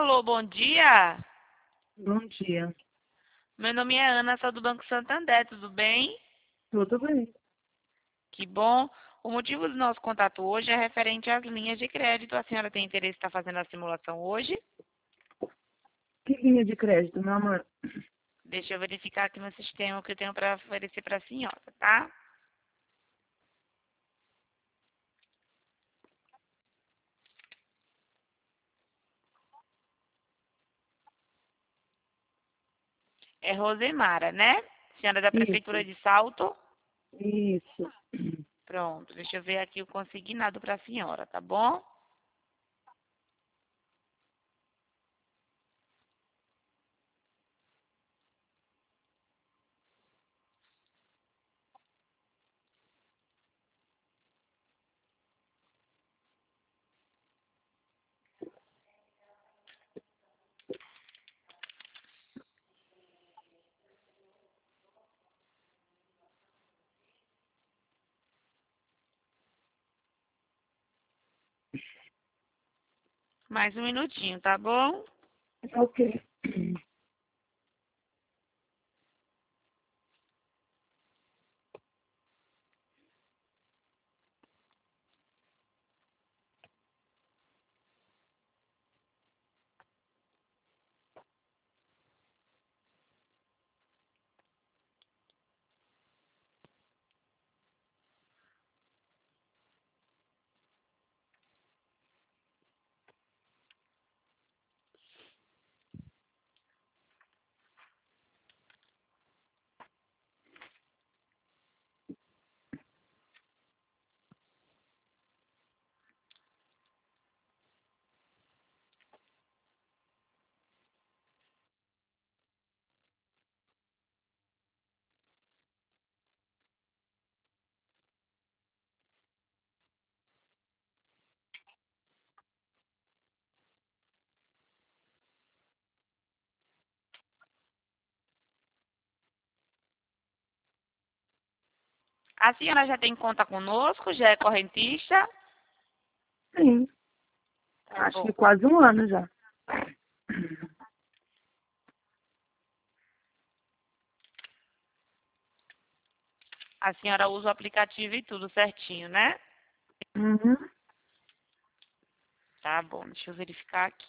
Alô, bom dia. Bom dia. Meu nome é Ana, sou do Banco Santander, tudo bem? Tudo bem? Que bom. O motivo do nosso contato hoje é referente às linhas de crédito. A senhora tem interesse em estar fazendo a simulação hoje? Que linha de crédito, meu amor? Deixa eu verificar aqui no sistema o que eu tenho para oferecer para a senhora, tá? É Rosemara, né? Senhora da Prefeitura Isso, de Salto? isso. Pronto, deixa eu ver aqui o consignado para a senhora, tá bom? Mais um minutinho, tá bom? Ok. A senhora já tem conta conosco? Já é correntista? Sim, Tá acho que bom. quase um ano já. A senhora usa o aplicativo e tudo certinho, né? Uhum. Tá bom, deixa eu verificar aqui.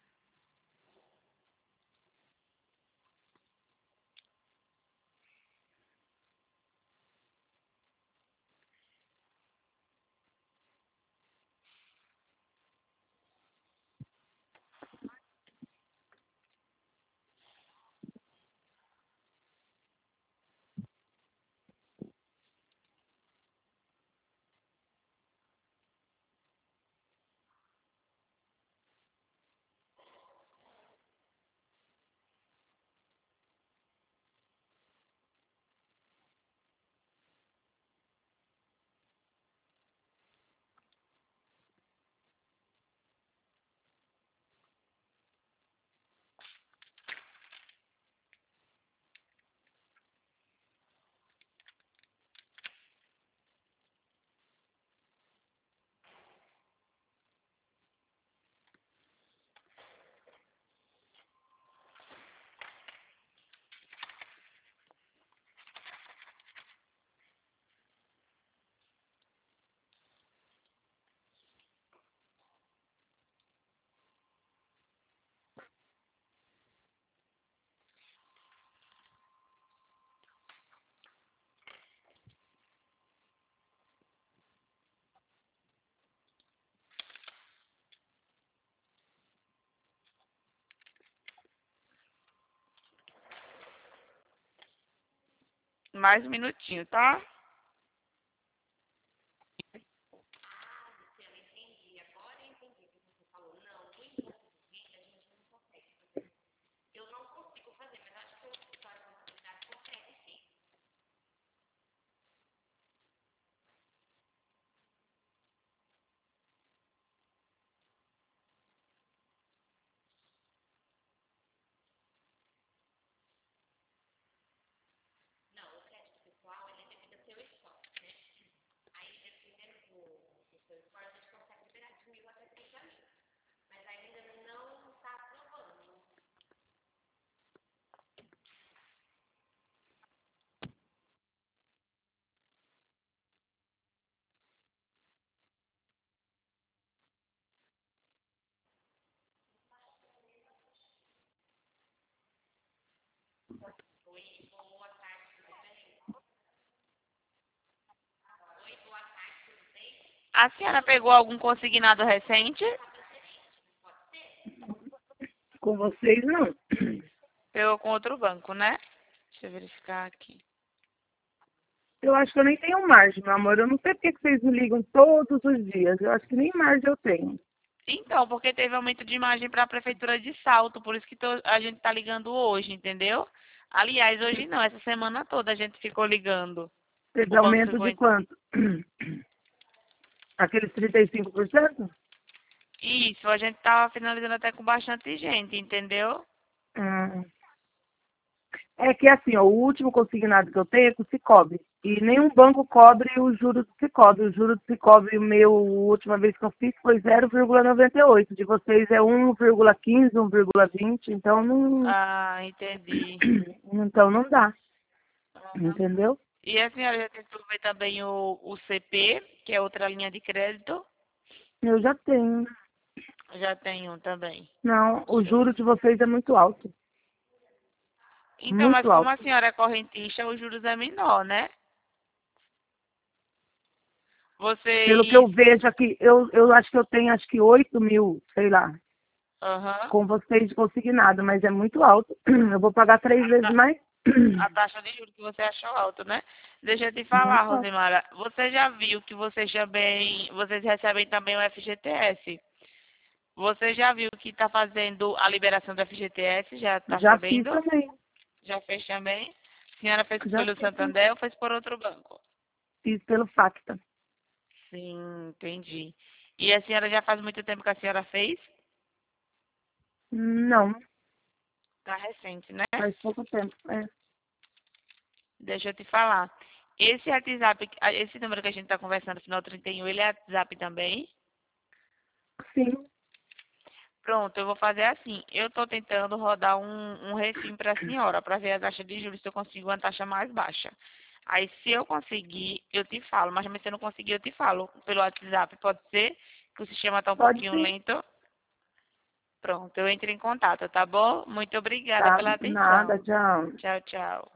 Mais um minutinho, tá? A senhora pegou algum consignado recente? Com vocês, não. Pegou com outro banco, né? Deixa eu verificar aqui. Eu acho que eu nem tenho margem, meu amor. Eu não sei porque que vocês me ligam todos os dias. Eu acho que nem margem eu tenho. Então, porque teve aumento de imagem para a prefeitura de Salto, por isso que a gente tá ligando hoje, entendeu? Aliás, hoje não, essa semana toda a gente ficou ligando. Teve O banco aumento ficou de quanto? Aqueles 35%? Isso, a gente tava finalizando até com bastante gente, entendeu? Hum. É que assim, ó, o último consignado que eu tenho é com o Cicobi. E nenhum banco cobre o juro do Cicobi. O juro do Cicobi, a última vez que eu fiz foi 0,98. De vocês é 1,15, 1,20. Então não, Ah, entendi. então não dá. Aham. Entendeu? E a senhora já tentou ver também o CP, que é outra linha de crédito? Eu já tenho. Já tem um também. Não, o Deixa eu ver. juro de vocês é muito alto. Então, mas Muito como a alto. senhora é correntista, os juros é menor, né? Pelo que eu Vocês. vejo aqui, eu acho que eu tenho acho que 8 mil, sei lá, Aham. com vocês de consignado, mas é muito alto. Eu vou pagar 3 vezes mais. A taxa de juros que você achou alto, né? Deixa eu te falar, Muito alto. Rosemara. Você já viu que vocês recebem também o FGTS? Você já viu que está fazendo a liberação do FGTS? Já está Já fiz sabendo? também. Já fez também? A senhora fez Já pelo fiz também. Santander ou fez por outro banco? Fiz pelo Facta. Sim, entendi. E a senhora já faz muito tempo que a senhora fez? Não, Tá recente, né? faz pouco tempo. É. Deixa eu te falar. Esse WhatsApp, esse número que a gente está conversando, final 31, ele é WhatsApp também? Sim, Pronto, eu vou fazer assim. Eu estou tentando rodar um refim para a senhora, para ver a taxa de juros, se eu consigo uma taxa mais baixa. Aí, se eu conseguir, eu te falo. Mas também se eu não conseguir, eu te falo pelo WhatsApp. Pode ser que o sistema está um pode pouquinho sim. lento. Pronto, eu entro em contato, tá bom? Muito obrigada Tá, pela nada, atenção. tchau. Tchau, tchau.